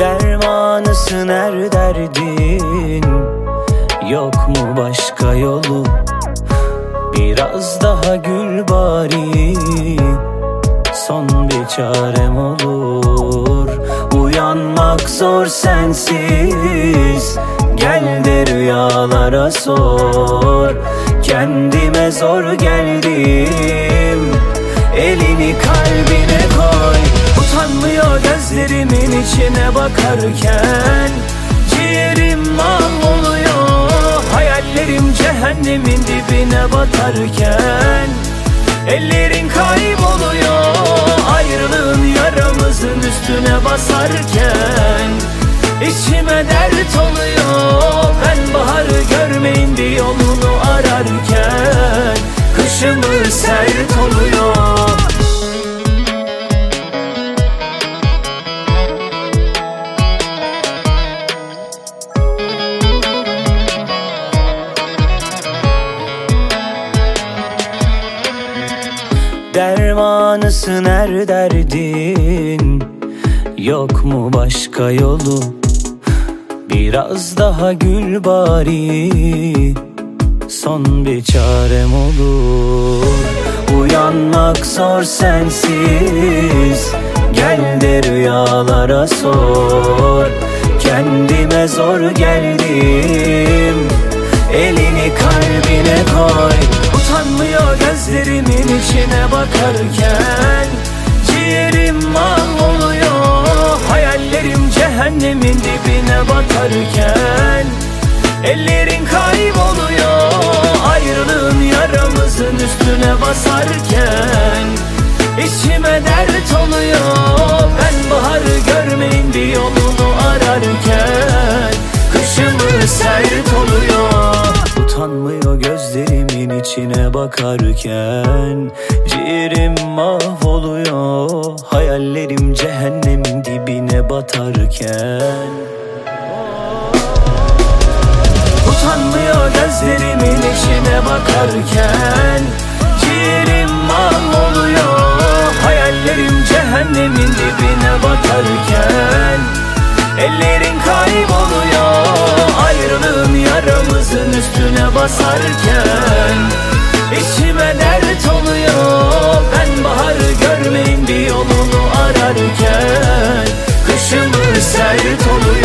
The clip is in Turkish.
Dermanısın her derdin, yok mu başka yolu? Biraz daha gül bari, son bir çarem olur. Uyanmak zor sensiz, gel de rüyalara sor. Kendime zor geldim, elini kalbine koy. Utanmıyor gözlerimin içine bakarken, ciğerim mahvoluyor. Hayallerim cehennemin dibine batarken, ellerin kayboluyor. Ayrılığın yaramızın üstüne basarken, içime dert oluyor. Ben baharı görmeyince yolunu ararken, kışımı sert oluyor. Dermanısın her derdin, yok mu başka yolu? Biraz daha gül bari, son bir çarem olur. Uyanmak zor sensiz, gel de rüyalara sor. Kendime zor geldim, elini kalbine koy. Utanmıyor gözlerimin içine bakarken, ciğerim mahvoluyor. Hayallerim cehennemin dibine batarken, ellerin kayboluyor. Ayrılığın yaramızın üstüne basarken, içime dert oluyor. Ben baharı görmeyince yolunu ararken, kışımı sert oluyor. Utanmıyor gözlerimin içine bakarken, ciğerim mahvoluyor. Hayallerim cehennemin dibine batarken. Utanmıyor gözlerimin içine bakarken, ciğerim mahvoluyor. Hayallerim cehennemin dibine batarken, ellerin kayboluyor. Ayrılığın yaramızın üstüne basarken, içime dert oluyor. Ben baharı görmeyince yolunu ararken, kışımı sert oluyor.